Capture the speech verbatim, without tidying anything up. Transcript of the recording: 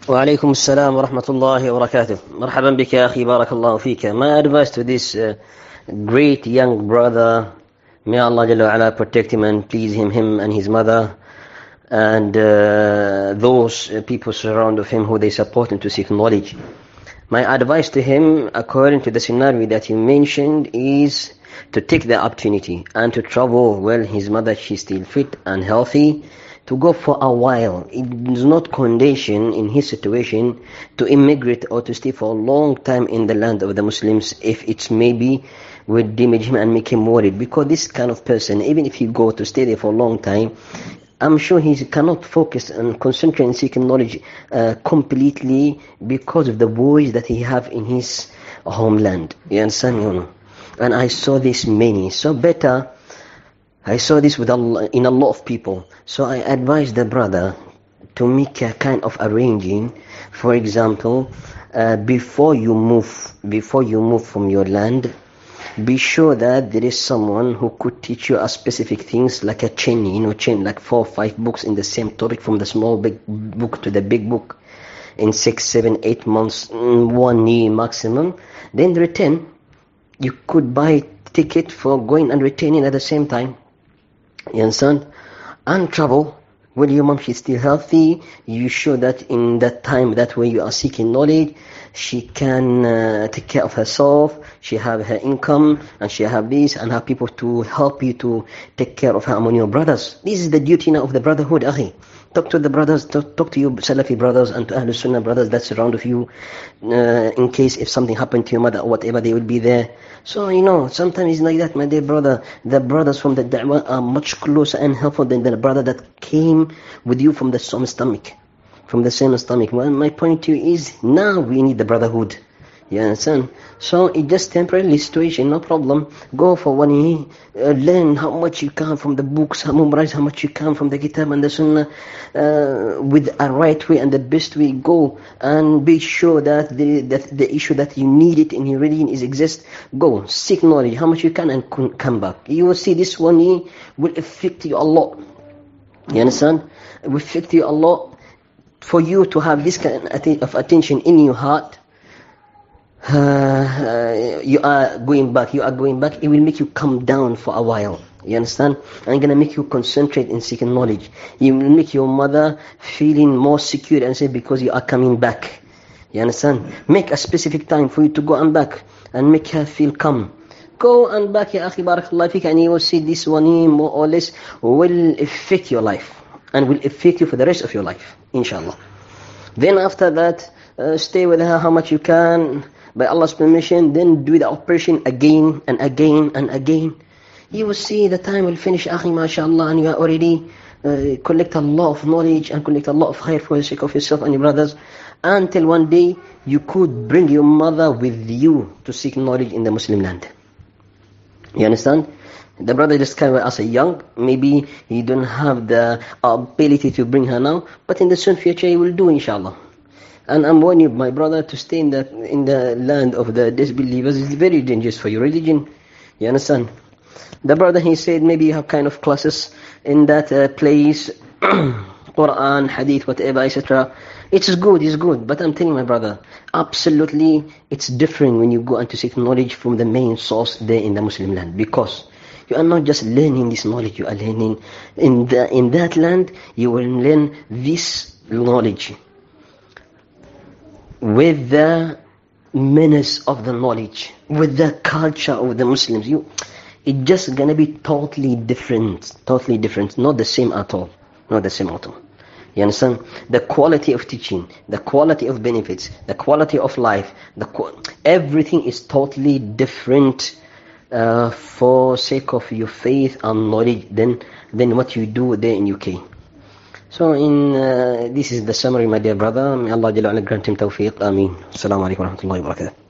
وعليكم السلام ورحمة الله وبركاته. مرحبا بك يا أخي, بارك الله فيك. My advice to this uh, great young brother, may Allah Jalla wa Ala protect him and please him, him and his mother, and uh, those uh, people surround of him who they support him to seek knowledge. My advice to him, according to the scenario that you mentioned, is to take the opportunity and to travel. Well, his mother, she's still fit and healthy, to go for a while. It is not condition in his situation to immigrate or to stay for a long time in the land of the Muslims if it's maybe would damage him and make him worried. Because this kind of person, even if he go to stay there for a long time, I'm sure he cannot focus and concentrate and seek knowledge uh, completely because of the worries that he have in his homeland. You understand? You know? And I saw this many. So better, I saw this with a, in a lot of people. So I advise the brother to make a kind of arranging. For example, uh, before you move, before you move from your land, be sure that there is someone who could teach you a specific things, like a chain, you know, chain, like four or five books in the same topic, from the small big book to the big book, in six, seven, eight months, one year maximum. Then return. You could buy ticket for going and returning at the same time. You understand? And travel. When your mom, she's still healthy, you show that in that time, that way you are seeking knowledge, she can uh, take care of herself, she have her income, and she have this, and have people to help you to take care of her among your brothers. This is the duty now of the brotherhood, akhi. Talk to the brothers, talk, talk to your Salafi brothers and to Ahlul Sunnah brothers that surround of you, uh, in case if something happened to your mother or whatever, they will be there. So, you know, sometimes it's like that, my dear brother. The brothers from the da'wah are much closer and helpful than the brother that came with you from the same stomach. From the same stomach. Well, my point to you is, now we need the brotherhood. You understand? So it's just temporary situation, no problem. Go for one year, uh, learn how much you can from the books, memorize how much you can from the Kitab and the Sunnah, uh, with a right way and the best way. Go and be sure that the that the issue that you need it in your religion is exist. Go seek knowledge how much you can and come back. You will see this one year will affect you a lot. You understand? It will affect you a lot. For you to have this kind of attention in your heart, Uh, uh, you are going back, you are going back, it will make you come down for a while. You understand? And it's going to make you concentrate in seeking knowledge. It will make your mother feeling more secure and safe because you are coming back. You understand? Make a specific time for you to go and back and make her feel calm. Go and back, ya akhi, barakallah fik, and you will see this one more or less will affect your life and will affect you for the rest of your life, inshallah. Then after that, uh, stay with her how much you can, by Allah's permission, then do the operation again and again and again. You will see the time will finish, akhi, mashallah, and you are already uh, collect a lot of knowledge and collect a lot of khair for the sake of yourself and your brothers, until one day you could bring your mother with you to seek knowledge in the Muslim land. You understand? The brother just came as a young, maybe he don't have the ability to bring her now, but in the soon future he will do, inshallah. And I'm warning you, my brother, to stay in the in the land of the disbelievers is very dangerous for your religion. You understand? The brother, he said, maybe you have kind of classes in that uh, place, Quran, Hadith, whatever, et cetera. It's good, it's good. But I'm telling my brother, absolutely, it's different when you go and to seek knowledge from the main source there in the Muslim land, because you are not just learning this knowledge. You are learning in the in that land. You will learn this knowledge with the menace of the knowledge, with the culture of the Muslims. You, it's just gonna be totally different, totally different, not the same at all, not the same at all. You understand? The quality of teaching, the quality of benefits, the quality of life, the everything is totally different uh, for sake of your faith and knowledge than than what you do there in U K. So in uh, this is the summary, my dear brother. May Allah Jalla wa Ala grant him tawfiq. Ameen. Assalamu alaikum wa rahmatullahi wa barakatuh.